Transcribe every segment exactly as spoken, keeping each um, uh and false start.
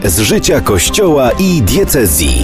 Z życia Kościoła i diecezji.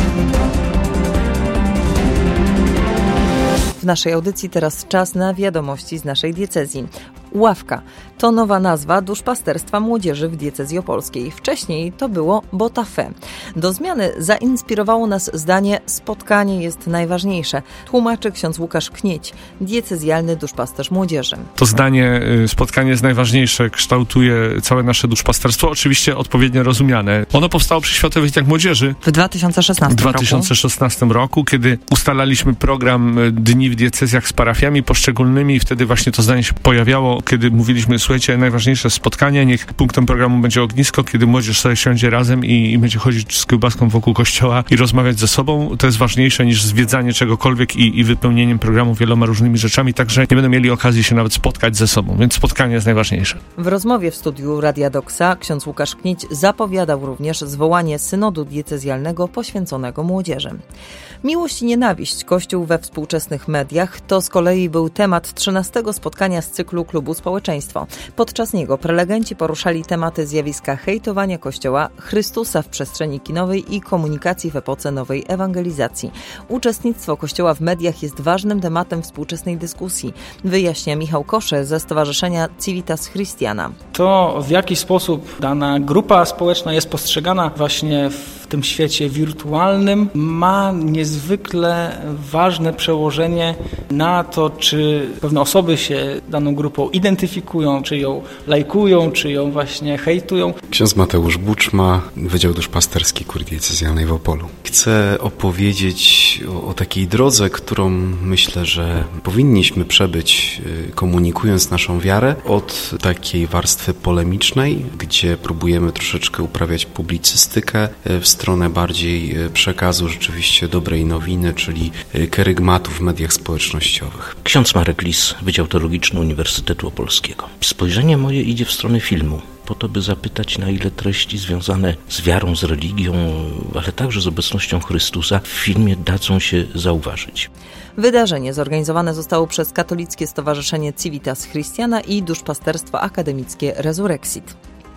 W naszej audycji teraz czas na wiadomości z naszej diecezji. Ławka to nowa nazwa duszpasterstwa młodzieży w diecezji opolskiej. Wcześniej to było Botafe. Do zmiany zainspirowało nas zdanie spotkanie jest najważniejsze. Tłumaczy ksiądz Łukasz Knieć, diecezjalny duszpasterz młodzieży. To zdanie spotkanie jest najważniejsze kształtuje całe nasze duszpasterstwo, oczywiście odpowiednio rozumiane. Ono powstało przy Światowych Dniach Młodzieży w dwa tysiące szesnastym, w dwa tysiące szesnastym roku. roku, kiedy ustalaliśmy program Dni w diecezjach z parafiami poszczególnymi i wtedy właśnie to zdanie się pojawiało, kiedy mówiliśmy, słuchajcie, najważniejsze spotkanie, niech punktem programu będzie ognisko, kiedy młodzież sobie siądzie razem i, i będzie chodzić z kiełbaską wokół kościoła i rozmawiać ze sobą. To jest ważniejsze niż zwiedzanie czegokolwiek i, i wypełnieniem programu wieloma różnymi rzeczami, także nie będą mieli okazji się nawet spotkać ze sobą, więc spotkanie jest najważniejsze. W rozmowie w studiu Radia Doksa ksiądz Łukasz Knieć zapowiadał również zwołanie synodu diecezjalnego poświęconego młodzieży. Miłość i nienawiść Kościół we współczesnych mediach to z kolei był temat trzynastego spotkania z cyklu Klubu Społeczeństwo. Podczas niego prelegenci poruszali tematy zjawiska hejtowania Kościoła, Chrystusa w przestrzeni kinowej i komunikacji w epoce nowej ewangelizacji. Uczestnictwo Kościoła w mediach jest ważnym tematem współczesnej dyskusji, wyjaśnia Michał Kosze ze Stowarzyszenia Civitas Christiana. To, w jaki sposób dana grupa społeczna jest postrzegana właśnie w tym świecie wirtualnym, ma niezwykle ważne przełożenie na to, czy pewne osoby się daną grupą identyfikują, czy ją lajkują, czy ją właśnie hejtują. Ksiądz Mateusz Buczma, Wydział Duszpasterski Kurii Diecezjalnej w Opolu. Chcę opowiedzieć o, o takiej drodze, którą myślę, że powinniśmy przebyć, komunikując naszą wiarę, od takiej warstwy polemicznej, gdzie próbujemy troszeczkę uprawiać publicystykę w stronę bardziej przekazu rzeczywiście dobrej nowiny, czyli kerygmatu w mediach społecznościowych. Ksiądz Marek Lis, Wydział Teologiczny Uniwersytetu Opolskiego. Spojrzenie moje idzie w stronę filmu, po to, by zapytać, na ile treści związane z wiarą, z religią, ale także z obecnością Chrystusa w filmie dadzą się zauważyć. Wydarzenie zorganizowane zostało przez Katolickie Stowarzyszenie Civitas Christiana i Duszpasterstwo Akademickie Resurrexit.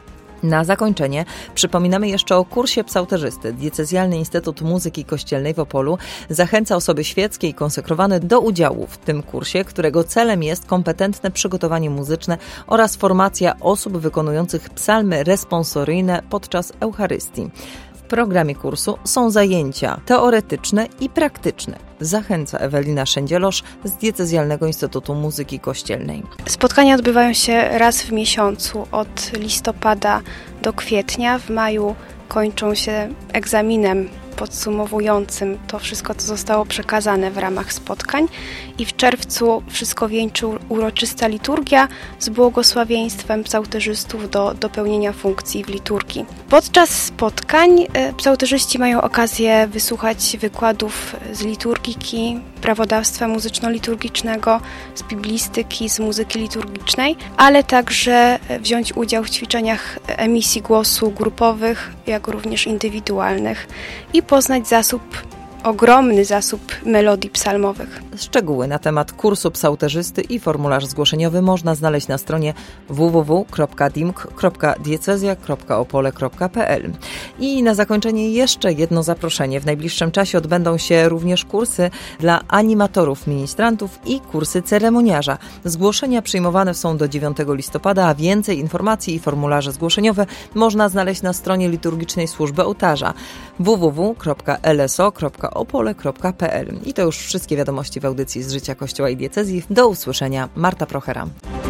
Na zakończenie przypominamy jeszcze o kursie psałterzysty. Diecezjalny Instytut Muzyki Kościelnej w Opolu zachęca osoby świeckie i konsekrowane do udziału w tym kursie, którego celem jest kompetentne przygotowanie muzyczne oraz formacja osób wykonujących psalmy responsoryjne podczas Eucharystii. W programie kursu są zajęcia teoretyczne i praktyczne. Zachęca Ewelina Szędzielosz z Diecezjalnego Instytutu Muzyki Kościelnej. Spotkania odbywają się raz w miesiącu od listopada do kwietnia. W maju kończą się egzaminem podsumowującym to wszystko, co zostało przekazane w ramach spotkań i w czerwcu wszystko wieńczy uroczysta liturgia z błogosławieństwem psałterzystów do dopełnienia funkcji w liturgii. Podczas spotkań psałterzyści mają okazję wysłuchać wykładów z liturgiki, prawodawstwa muzyczno-liturgicznego, z biblistyki, z muzyki liturgicznej, ale także wziąć udział w ćwiczeniach emisji głosu grupowych, jak również indywidualnych i poznać zasób, ogromny zasób melodii psalmowych. Szczegóły na temat kursu psałterzysty i formularz zgłoszeniowy można znaleźć na stronie w w w kropka dimk kropka diecezja kropka opole kropka p l. I na zakończenie jeszcze jedno zaproszenie. W najbliższym czasie odbędą się również kursy dla animatorów, ministrantów i kursy ceremoniarza. Zgłoszenia przyjmowane są do dziewiątego listopada, a więcej informacji i formularze zgłoszeniowe można znaleźć na stronie liturgicznej służby ołtarza w w w kropka l s o kropka opole kropka p l. I to już wszystkie wiadomości w audycji z życia Kościoła i diecezji. Do usłyszenia. Marta Prochera.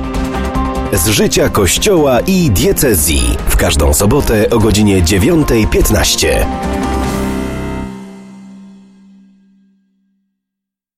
Z życia Kościoła i diecezji. W każdą sobotę o godzinie dziewiąta piętnaście.